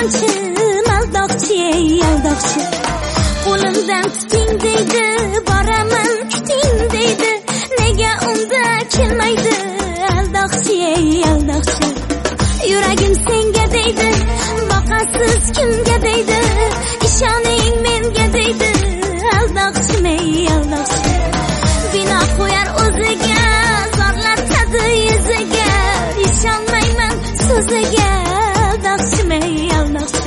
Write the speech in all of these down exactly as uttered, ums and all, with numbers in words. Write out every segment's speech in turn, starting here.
yolg'onchi, aldoqchi, aldoqchi. Qo'limdan tuting deydi, boraman kuting deydi. Nega unda kelmaydi? Aldoqchi, aldoqchi. Yuragim senga deydi, boqasiz kimga deydi? Ishoning menga deydi, aldoqchimi, aldoqchi. Bino qo'yar o'ziga, zorlatadi yuziga. Ishonmayman so'ziga, aldoqchimi, aldoqchi.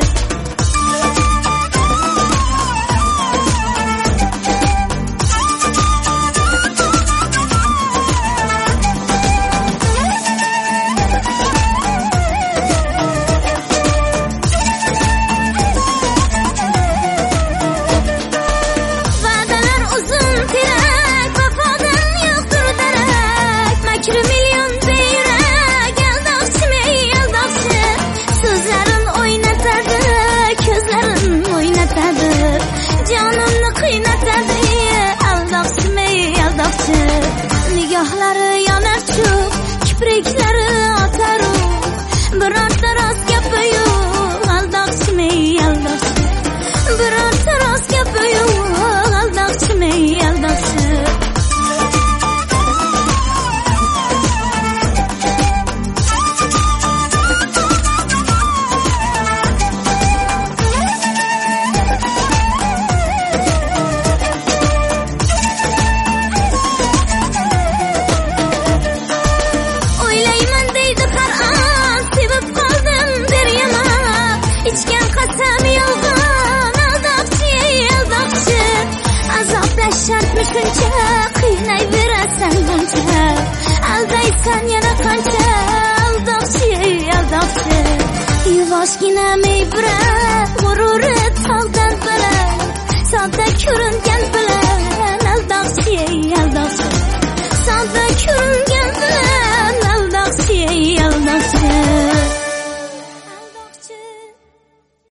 Nigohlari yonar cho'q, kipriklari otar u. Birorta rost gapi yo'q, aldoqchimi, aldoqchi. Birorta rost gapi yo'q, aldoqchimi, aldoqchi. Shuncha qiynayverasan buncha, aldaysan yana qancha, aldoqchi, aldoqchi. Yuvoshgina